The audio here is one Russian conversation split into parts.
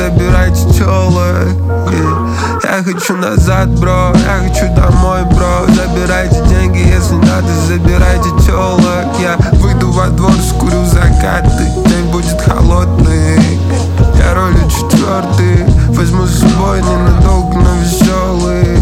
забирайте тёлок. Я хочу назад, бро, я хочу домой, бро. Забирайте деньги, если надо, забирайте тёлок. Я выйду во двор, скурю закаты, день будет холодный. Я ролю четвертый, возьму с собой ненадолго, но веселый.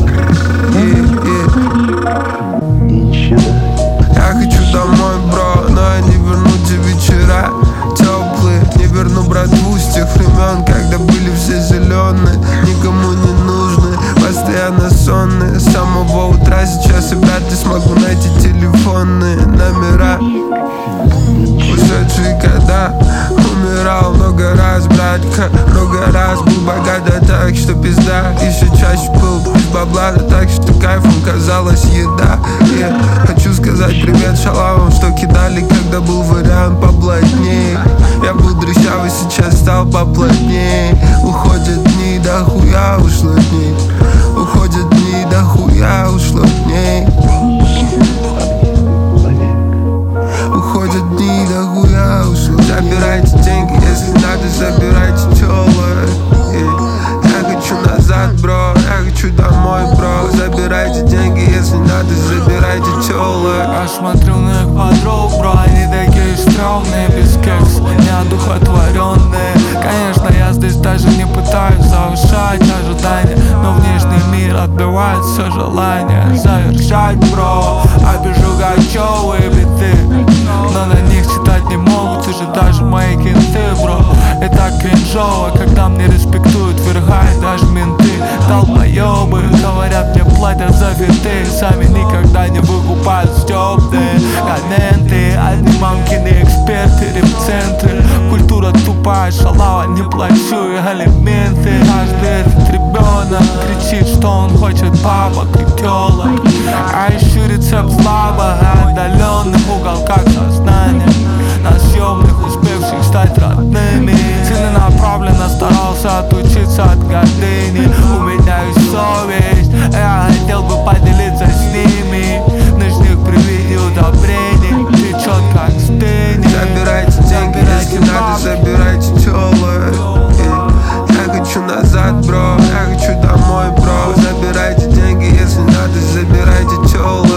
Я хочу домой, бро, но я не верну те вечера теплые. Не верну братву с тех времен, когда были все зеленые, никому не нужны, постоянно сонные. С самого утра сейчас и вряд ли смогу найти телефонные номера. Ушедшие года, умирал много раз, братка, много раз. Был богат, да так, что пизда. Еще чаще был без бабла, да так, что кайфом казалась еда. Хочу сказать привет шалавам, что кидали, когда был вариант поплотнее. Я был дрыщавый, сейчас стал поплотнее. Уходят дни, да хуя ушло дней. Уходят дни, да хуя ушло дней. Уходят дни, да хуя ушло. Забирайте деньги, если надо, забирайте тёлок. Я хочу назад, бро, я хочу домой, бро. Забирайте деньги, если надо, забирайте тёлок. Я смотрю на их подруг, бро, они такие стрёмные, без кекса, неодухотворенные. Конечно, я здесь даже не пытаюсь завышать ожидания, но внешний мир отбивает все желание завершать, бро. Обижу гачёвые биты, но на них читать не могут уже даже мои кенты, бро. И так кринжово, когда мне респектуют верха и даже менты. Долбоёбы говорят, мне платят за фиты, сами никогда не выкупают стёбные комменты. Одни мамкины эксперты, реп-центры. Культура тупая, шалава, не плачу и алименты. Каждый этот ребенок кричит, что он хочет бабок и тёлок. А ищу рецепт слабо, отдаленных уголках сознания, на съемных, успевших стать родными. Целенаправленно старался отучиться от гордыни. У меня есть совесть, я хотел бы поделиться с ними. Ночных при виде удобрений течет как стыни. Забирайте деньги, если надо, забирайте тёлок. Я хочу назад, бро, я хочу домой, бро. Забирайте деньги, если надо, забирайте тёлок.